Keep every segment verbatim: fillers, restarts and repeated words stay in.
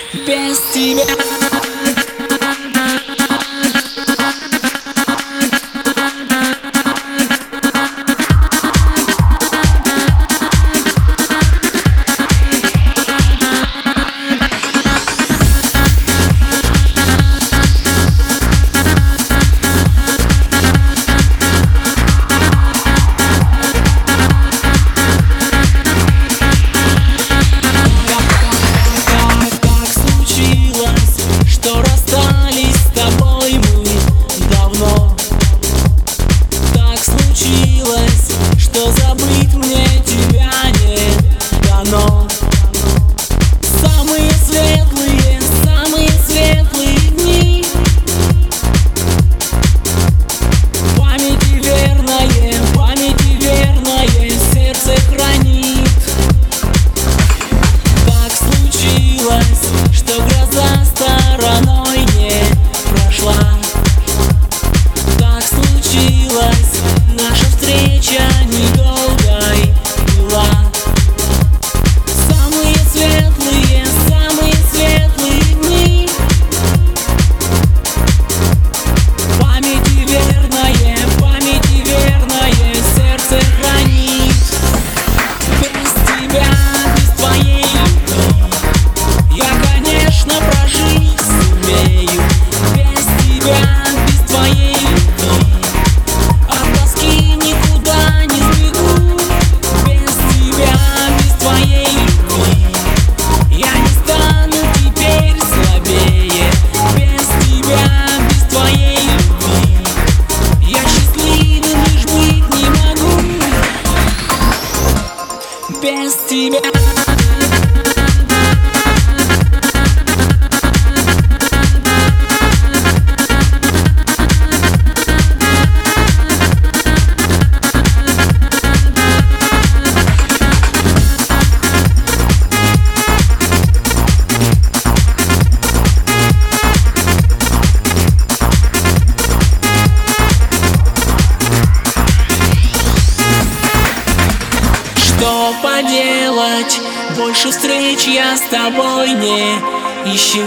без тебя. Что расстались с тобой мы давно. Так случилось, что забыть мне тебя не дано. Самые светлые, самые светлые дни памяти верное, памяти верное сердце хранит. Так случилось, что гроза стороной не прошла. Так случилось, наша встреча недолгой была. Самые светлые, самые светлые дни памяти верное, памяти верное сердце хранит. Без тебя, без твоей любви я, конечно, прожить сумею. Без тебя, без твоей любви от тоски никуда не сбегу. Без тебя, без твоей любви я не стану теперь слабее. Без тебя, без твоей любви я счастливым лишь быть не могу. Без тебя. Что поделать, больше встреч я с тобой не ищу.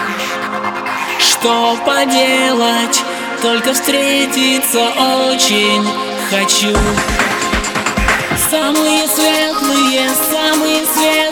Что поделать, только встретиться очень хочу. Самые светлые, самые светлые